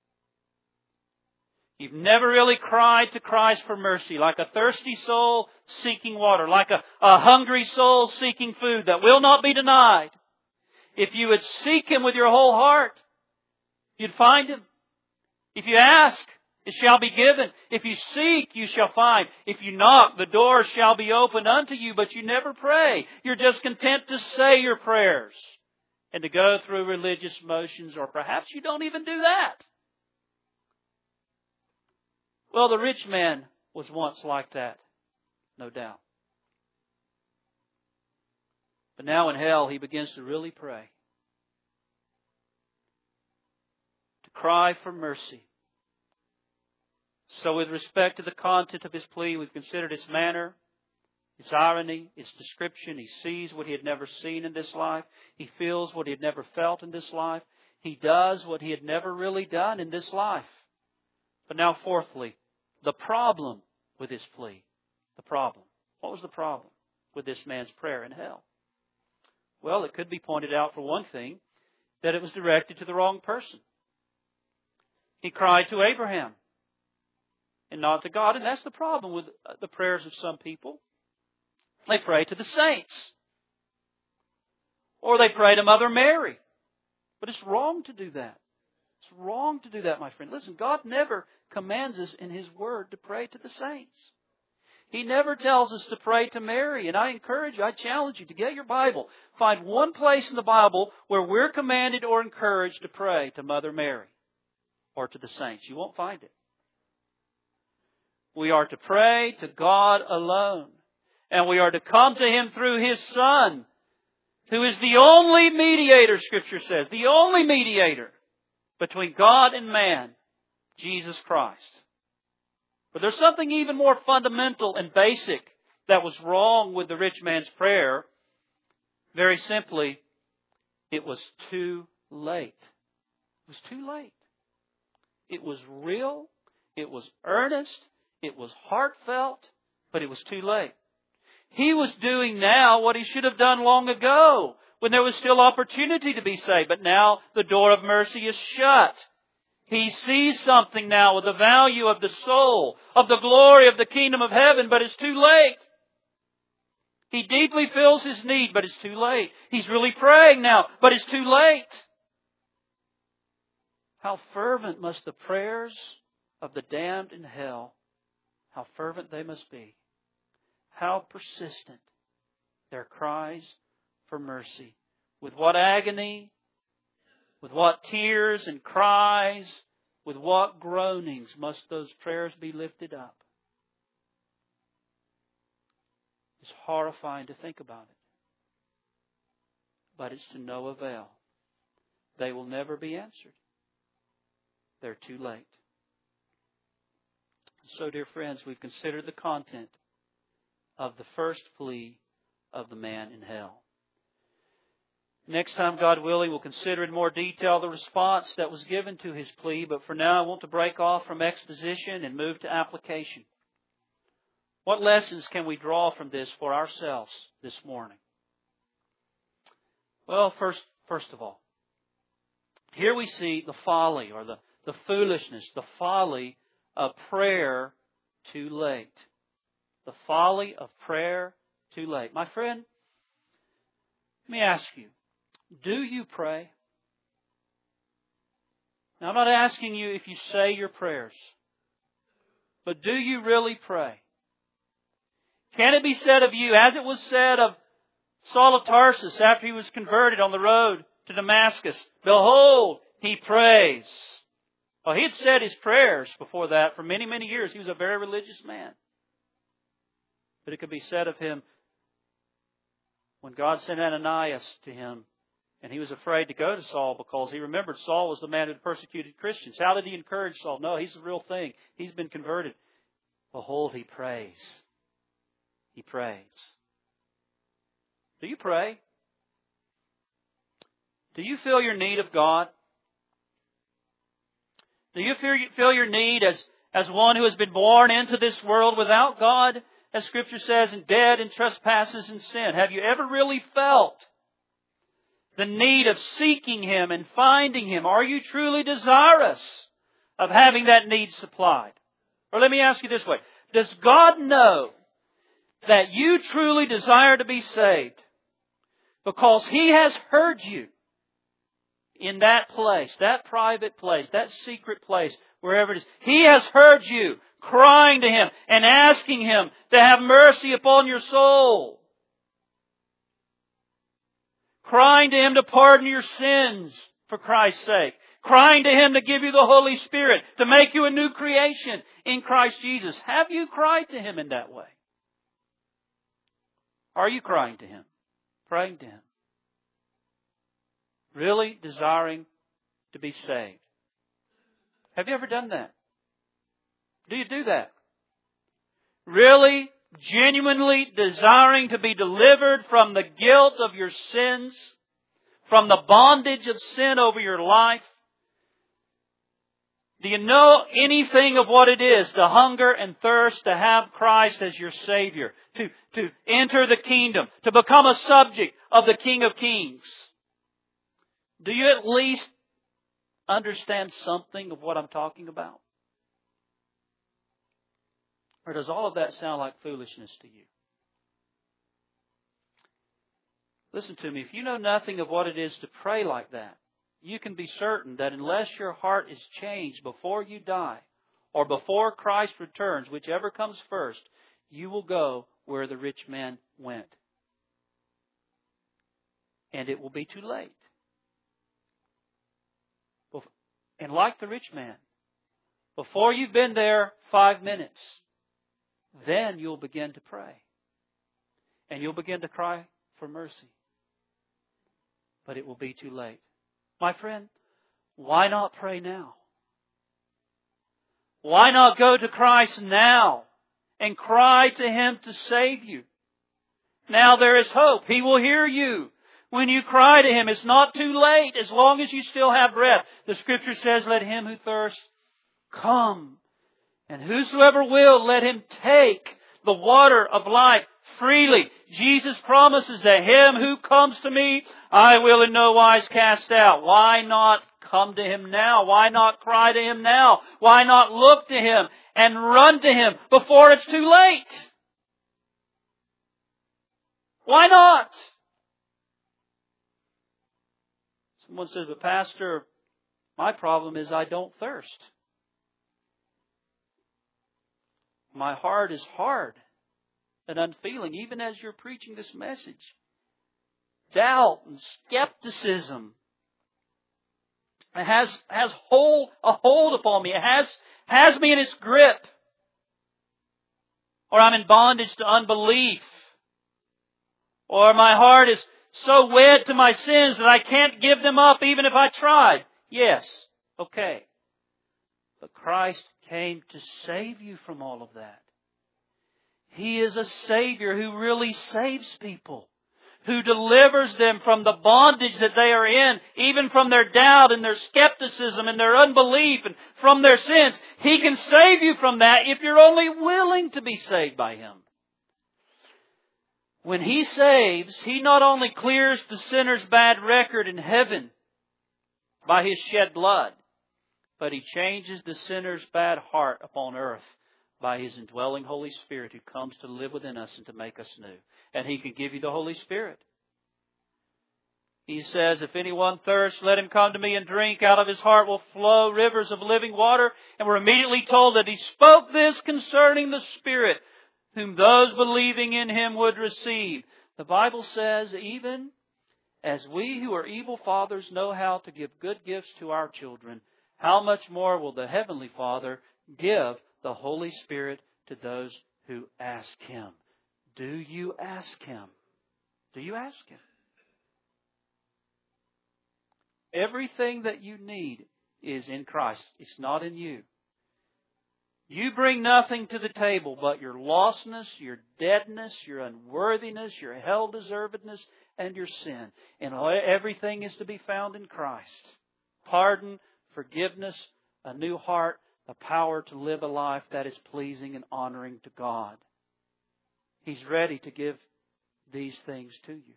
You've never really cried to Christ for mercy, like a thirsty soul seeking water, like a hungry soul seeking food that will not be denied. If you would seek Him with your whole heart, you'd find Him. If you ask, it shall be given. If you seek, you shall find. If you knock, the door shall be opened unto you, but you never pray. You're just content to say your prayers and to go through religious motions, or perhaps you don't even do that. Well, the rich man was once like that, no doubt. But now in hell, he begins to really pray, to cry for mercy. So with respect to the content of his plea, we've considered its manner, its irony, its description. He sees what he had never seen in this life. He feels what he had never felt in this life. He does what he had never really done in this life. But now fourthly, the problem with his plea. The problem. What was the problem with this man's prayer in hell? Well, it could be pointed out, for one thing, that it was directed to the wrong person. He cried to Abraham and not to God. And that's the problem with the prayers of some people. They pray to the saints. Or they pray to Mother Mary. But it's wrong to do that. It's wrong to do that, my friend. Listen, God never commands us in His Word to pray to the saints. He never tells us to pray to Mary. And I encourage you, I challenge you to get your Bible. Find one place in the Bible where we're commanded or encouraged to pray to Mother Mary or to the saints. You won't find it. We are to pray to God alone. And we are to come to Him through His Son, who is the only mediator, Scripture says, the only mediator between God and man, Jesus Christ. But there's something even more fundamental and basic that was wrong with the rich man's prayer. Very simply, it was too late. It was too late. It was real, it was earnest, it was heartfelt, but it was too late. He was doing now what he should have done long ago, when there was still opportunity to be saved. But now the door of mercy is shut. He sees something now of the value of the soul, of the glory of the kingdom of heaven, but it's too late. He deeply feels his need, but it's too late. He's really praying now, but it's too late. How fervent must the prayers of the damned in hell, how fervent they must be. How persistent their cries for mercy. With what agony, with what tears and cries, with what groanings must those prayers be lifted up. It's horrifying to think about it. But it's to no avail. They will never be answered. They're too late. So, dear friends, we've considered the content of the first plea of the man in hell. Next time, God willing, we'll consider in more detail the response that was given to his plea. But for now, I want to break off from exposition and move to application. What lessons can we draw from this for ourselves this morning? Well, first of all, here we see the folly or the foolishness, the folly of prayer too late. The folly of prayer too late. My friend, let me ask you, do you pray? Now, I'm not asking you if you say your prayers, but do you really pray? Can it be said of you, as it was said of Saul of Tarsus after he was converted on the road to Damascus, behold, he prays. Well, he had said his prayers before that for many, many years. He was a very religious man. But it could be said of him when God sent Ananias to him, and he was afraid to go to Saul because he remembered Saul was the man who persecuted Christians. How did he encourage Saul? No, he's the real thing. He's been converted. Behold, he prays. He prays. Do you pray? Do you feel your need of God? Do you feel your need as one who has been born into this world without God, as Scripture says, and dead in trespasses and sin? Have you ever really felt the need of seeking Him and finding Him? Are you truly desirous of having that need supplied? Or let me ask you this way. Does God know that you truly desire to be saved? Because He has heard you in that place, that private place, that secret place, wherever it is. He has heard you crying to Him and asking Him to have mercy upon your soul. Crying to Him to pardon your sins for Christ's sake. Crying to Him to give you the Holy Spirit, to make you a new creation in Christ Jesus. Have you cried to Him in that way? Are you crying to Him? Praying to Him? Really desiring to be saved? Have you ever done that? Do you do that? Really, genuinely desiring to be delivered from the guilt of your sins, from the bondage of sin over your life? Do you know anything of what it is to hunger and thirst to have Christ as your Savior? To enter the kingdom, to become a subject of the King of Kings? Do you at least understand something of what I'm talking about? Or does all of that sound like foolishness to you? Listen to me. If you know nothing of what it is to pray like that, you can be certain that unless your heart is changed before you die, or before Christ returns, whichever comes first, you will go where the rich man went. And it will be too late. And like the rich man, before you've been there 5 minutes, then you'll begin to pray. And you'll begin to cry for mercy. But it will be too late. My friend, why not pray now? Why not go to Christ now and cry to Him to save you? Now there is hope. He will hear you when you cry to Him. It's not too late as long as you still have breath. The Scripture says, let him who thirsts come. And whosoever will, let him take the water of life freely. Jesus promises that him who comes to me, I will in no wise cast out. Why not come to Him now? Why not cry to Him now? Why not look to Him and run to Him before it's too late? Why not? Someone says, but Pastor, my problem is I don't thirst. My heart is hard and unfeeling, even as you're preaching this message. Doubt and skepticism has a hold upon me. It has me in its grip. Or I'm in bondage to unbelief. Or my heart is so wed to my sins that I can't give them up even if I tried. Yes, okay. But Christ came to save you from all of that. He is a Savior who really saves people, who delivers them from the bondage that they are in, even from their doubt and their skepticism and their unbelief and from their sins. He can save you from that if you're only willing to be saved by Him. When He saves, He not only clears the sinner's bad record in heaven by His shed blood, but He changes the sinner's bad heart upon earth by His indwelling Holy Spirit who comes to live within us and to make us new. And He can give you the Holy Spirit. He says, if anyone thirsts, let him come to me and drink. Out of his heart will flow rivers of living water. And we're immediately told that He spoke this concerning the Spirit, whom those believing in Him would receive. The Bible says, even as we who are evil fathers know how to give good gifts to our children, how much more will the Heavenly Father give the Holy Spirit to those who ask Him? Do you ask Him? Do you ask Him? Everything that you need is in Christ. It's not in you. You bring nothing to the table but your lostness, your deadness, your unworthiness, your hell-deservedness, and your sin. And everything is to be found in Christ. Pardon, forgiveness, a new heart, the power to live a life that is pleasing and honoring to God. He's ready to give these things to you.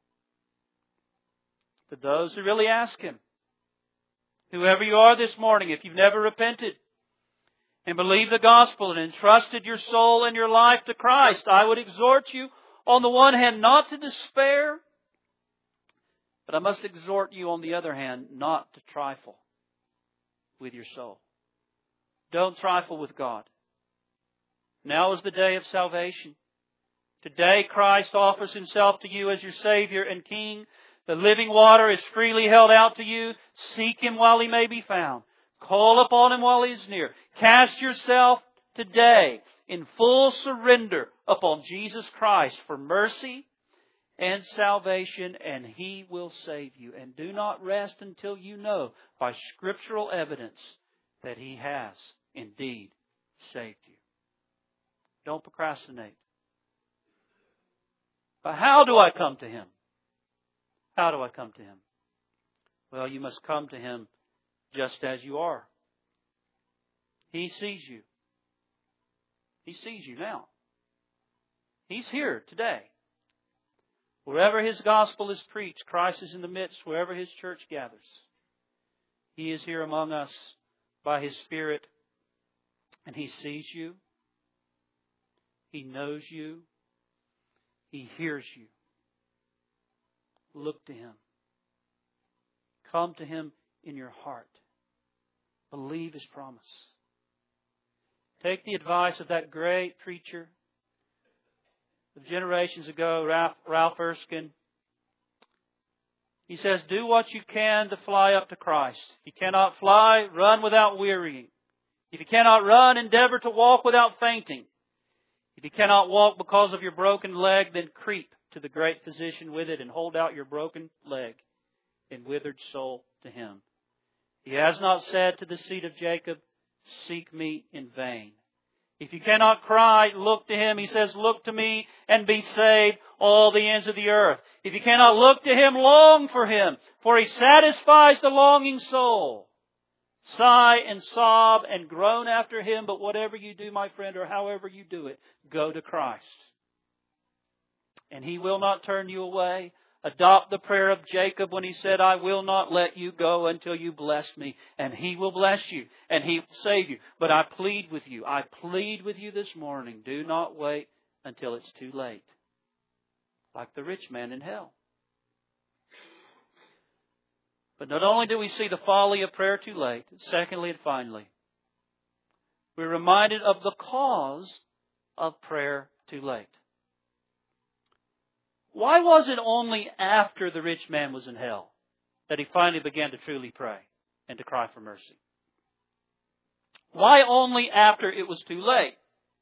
For those who really ask Him, whoever you are this morning, if you've never repented and believed the gospel and entrusted your soul and your life to Christ, I would exhort you, on the one hand, not to despair, but I must exhort you, on the other hand, not to trifle with your soul. Don't trifle with God. Now is the day of salvation. Today Christ offers Himself to you as your Savior and King. The living water is freely held out to you. Seek Him while He may be found. Call upon Him while He is near. Cast yourself today in full surrender upon Jesus Christ for mercy and salvation, and He will save you. And do not rest until you know by scriptural evidence that He has indeed saved you. Don't procrastinate. But how do I come to Him? How do I come to Him? Well, you must come to Him just as you are. He sees you. He sees you now. He's here today. Wherever His gospel is preached, Christ is in the midst. Wherever His church gathers, He is here among us by His Spirit. And He sees you. He knows you. He hears you. Look to Him. Come to Him in your heart. Believe His promise. Take the advice of that great preacher of generations ago, Ralph Erskine. He says, do what you can to fly up to Christ. If you cannot fly, run without wearying. If you cannot run, endeavor to walk without fainting. If you cannot walk because of your broken leg, then creep to the great physician with it and hold out your broken leg and withered soul to Him. He has not said to the seed of Jacob, seek me in vain. If you cannot cry, look to Him. He says, look to me and be saved, all the ends of the earth. If you cannot look to Him, long for Him, for He satisfies the longing soul. Sigh and sob and groan after Him, but whatever you do, my friend, or however you do it, go to Christ. And He will not turn you away. Adopt the prayer of Jacob when he said, I will not let you go until you bless me. And He will bless you and He will save you. But I plead with you this morning, do not wait until it's too late. Like the rich man in hell. But not only do we see the folly of prayer too late, secondly and finally, we're reminded of the cause of prayer too late. Why was it only after the rich man was in hell that he finally began to truly pray and to cry for mercy? Why only after it was too late?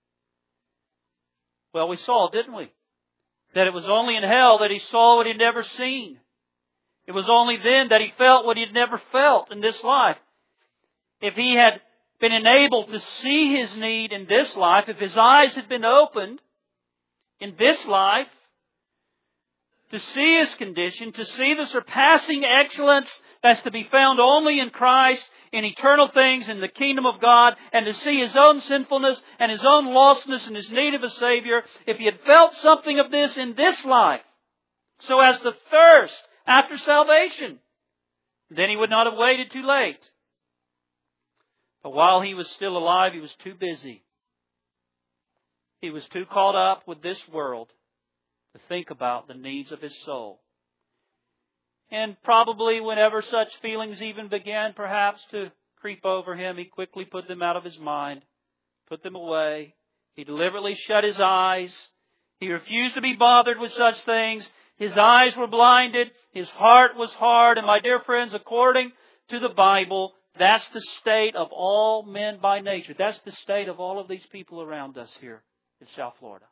Well, we saw, didn't we? That it was only in hell that he saw what he'd never seen. It was only then that he felt what he'd never felt in this life. If he had been enabled to see his need in this life, if his eyes had been opened in this life, to see his condition, to see the surpassing excellence that's to be found only in Christ, in eternal things, in the kingdom of God, and to see his own sinfulness and his own lostness and his need of a Savior, if he had felt something of this in this life, so as to thirst after salvation, then he would not have waited too late. But while he was still alive, he was too busy. He was too caught up with this world to think about the needs of his soul. And probably whenever such feelings even began perhaps to creep over him, he quickly put them out of his mind, put them away. He deliberately shut his eyes. He refused to be bothered with such things. His eyes were blinded. His heart was hard. And my dear friends, according to the Bible, that's the state of all men by nature. That's the state of all of these people around us here in South Florida.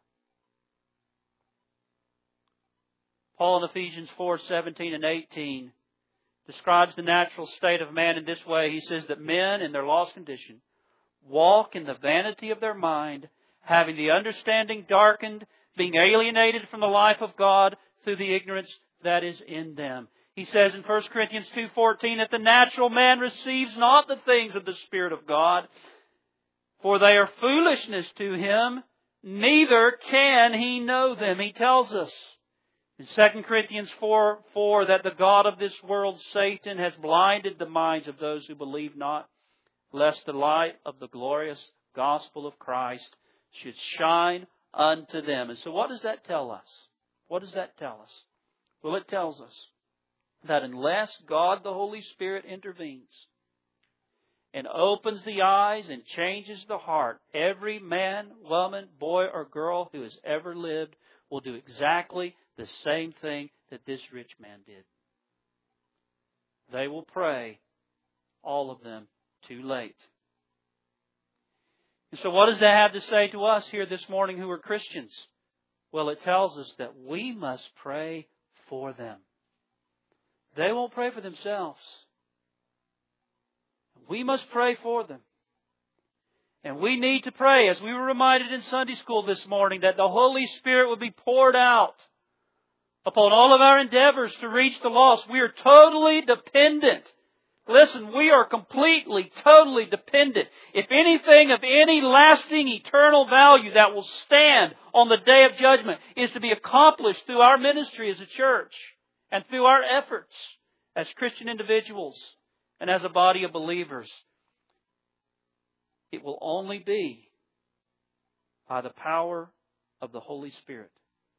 Paul in Ephesians 4:17 and 18 describes the natural state of man in this way. He says that men in their lost condition walk in the vanity of their mind, having the understanding darkened, being alienated from the life of God through the ignorance that is in them. He says in 1 Corinthians 2:14 that the natural man receives not the things of the Spirit of God, for they are foolishness to him, neither can he know them. He tells us in 2 Corinthians 4:4 that the God of this world, Satan, has blinded the minds of those who believe not, lest the light of the glorious gospel of Christ should shine unto them. And so what does that tell us? What does that tell us? Well, it tells us that unless God the Holy Spirit intervenes and opens the eyes and changes the heart, every man, woman, boy, or girl who has ever lived will do exactly the same thing that this rich man did. They will pray, all of them, too late. And so what does that have to say to us here this morning who are Christians? Well, it tells us that we must pray for them. They won't pray for themselves. We must pray for them. And we need to pray, as we were reminded in Sunday school this morning, that the Holy Spirit would be poured out upon all of our endeavors to reach the lost. We are totally dependent. Listen, we are completely, totally dependent. If anything of any lasting, eternal value that will stand on the day of judgment is to be accomplished through our ministry as a church and through our efforts as Christian individuals and as a body of believers, it will only be by the power of the Holy Spirit.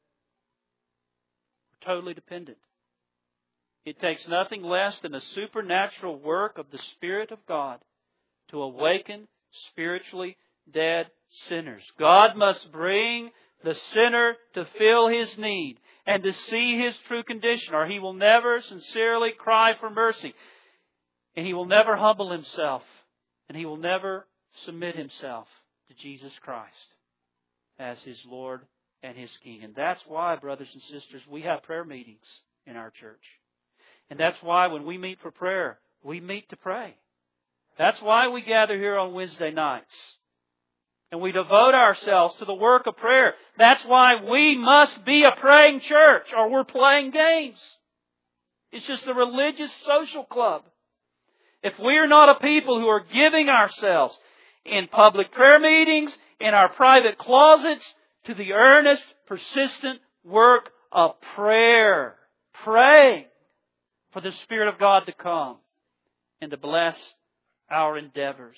We're totally dependent. It takes nothing less than a supernatural work of the Spirit of God to awaken spiritually dead sinners. God must bring the sinner to feel his need and to see his true condition, or he will never sincerely cry for mercy. And he will never humble himself. And he will never submit himself to Jesus Christ as His Lord and His King. And that's why, brothers and sisters, we have prayer meetings in our church. And that's why when we meet for prayer, we meet to pray. That's why we gather here on Wednesday nights. And we devote ourselves to the work of prayer. That's why we must be a praying church, or we're playing games. It's just a religious social club. If we are not a people who are giving ourselves in public prayer meetings, in our private closets, to the earnest, persistent work of prayer, praying for the Spirit of God to come and to bless our endeavors.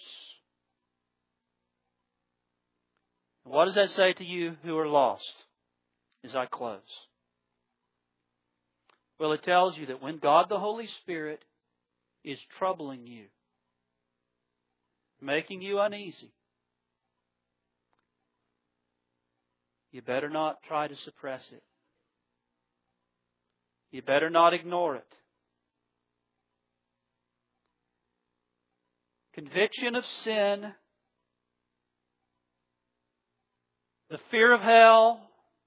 What does that say to you who are lost as I close? Well, it tells you that when God the Holy Spirit is troubling you, making you uneasy, you better not try to suppress it. You better not ignore it. Conviction of sin, the fear of hell,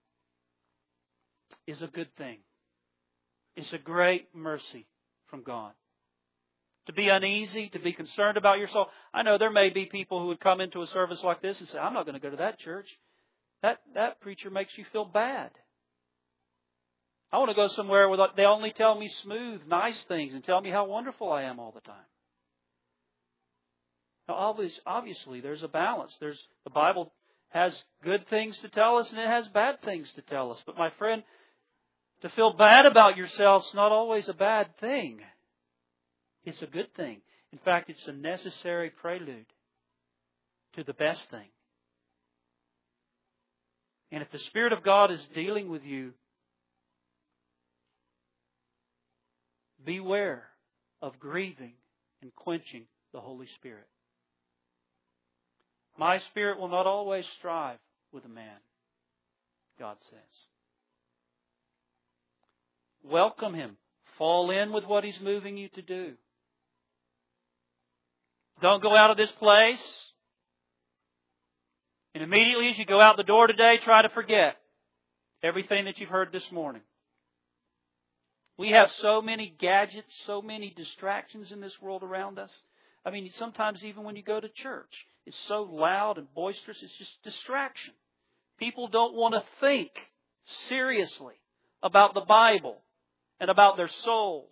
is a good thing. It's a great mercy from God. To be uneasy, to be concerned about your soul. I know there may be people who would come into a service like this and say, I'm not going to go to that church. That preacher makes you feel bad. I want to go somewhere where they only tell me smooth, nice things and tell me how wonderful I am all the time. Now, obviously, there's a balance. The Bible has good things to tell us and it has bad things to tell us. But my friend, to feel bad about yourself is not always a bad thing. It's a good thing. In fact, it's a necessary prelude to the best thing. And if the Spirit of God is dealing with you, beware of grieving and quenching the Holy Spirit. My spirit will not always strive with a man, God says. Welcome him. Fall in with what he's moving you to do. Don't go out of this place and immediately as you go out the door today, try to forget everything that you've heard this morning. We have so many gadgets, so many distractions in this world around us. I mean, sometimes even when you go to church, it's so loud and boisterous, it's just distraction. People don't want to think seriously about the Bible and about their souls.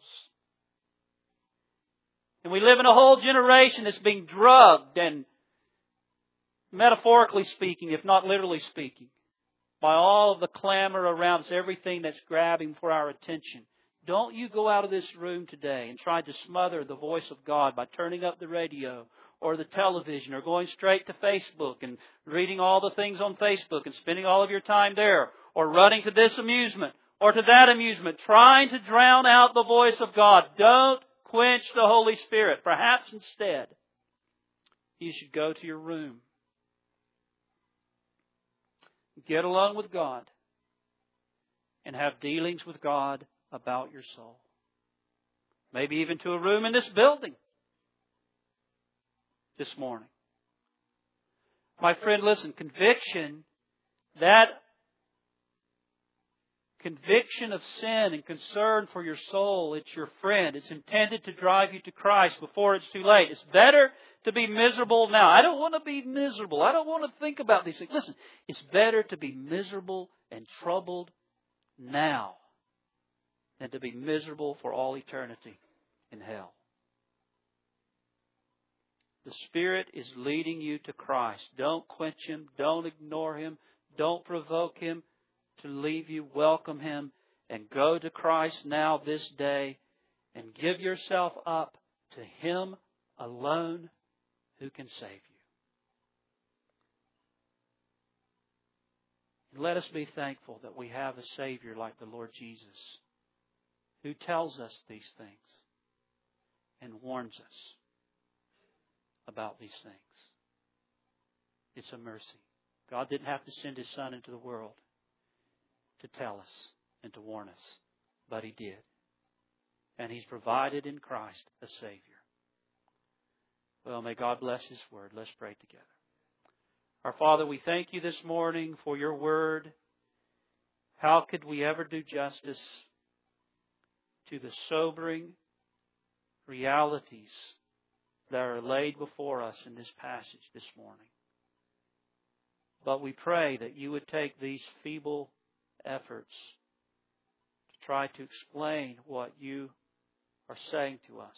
And we live in a whole generation that's being drugged and, metaphorically speaking, if not literally speaking, by all of the clamor around us, everything that's grabbing for our attention. Don't you go out of this room today and try to smother the voice of God by turning up the radio or the television or going straight to Facebook and reading all the things on Facebook and spending all of your time there, or running to this amusement or to that amusement, trying to drown out the voice of God. Don't quench the Holy Spirit. Perhaps instead, you should go to your room. Get alone with God and have dealings with God about your soul. Maybe even to a room in this building this morning. My friend, listen, conviction, that conviction of sin and concern for your soul, it's your friend. It's intended to drive you to Christ before it's too late. It's better to be miserable now. I don't want to be miserable. I don't want to think about these things. Listen, it's better to be miserable and troubled now than to be miserable for all eternity in hell. The Spirit is leading you to Christ. Don't quench Him. Don't ignore Him. Don't provoke Him to leave you. Welcome Him and go to Christ now this day and give yourself up to Him alone who can save you. And let us be thankful that we have a Savior like the Lord Jesus, who tells us these things and warns us about these things. It's a mercy. God didn't have to send His Son into the world to tell us and to warn us, but He did. And He's provided in Christ a Savior. Well, may God bless His Word. Let's pray together. Our Father, we thank you this morning for your word. How could we ever do justice to the sobering realities that are laid before us in this passage this morning? But we pray that you would take these feeble efforts to try to explain what you are saying to us.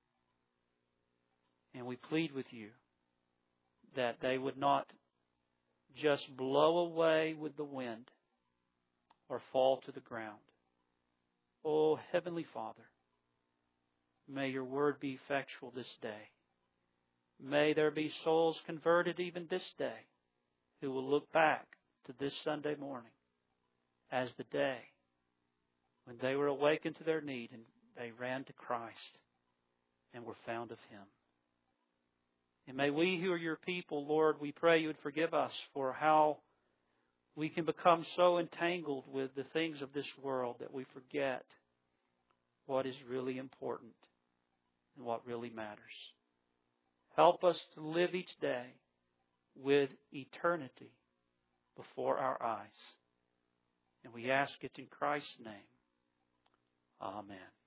And we plead with you that they would not just blow away with the wind or fall to the ground. Oh, Heavenly Father, may your word be effectual this day. May there be souls converted even this day who will look back to this Sunday morning as the day when they were awakened to their need and they ran to Christ and were found of Him. And may we who are your people, Lord, we pray you would forgive us for how we can become so entangled with the things of this world that we forget what is really important and what really matters. Help us to live each day with eternity before our eyes. And we ask it in Christ's name. Amen.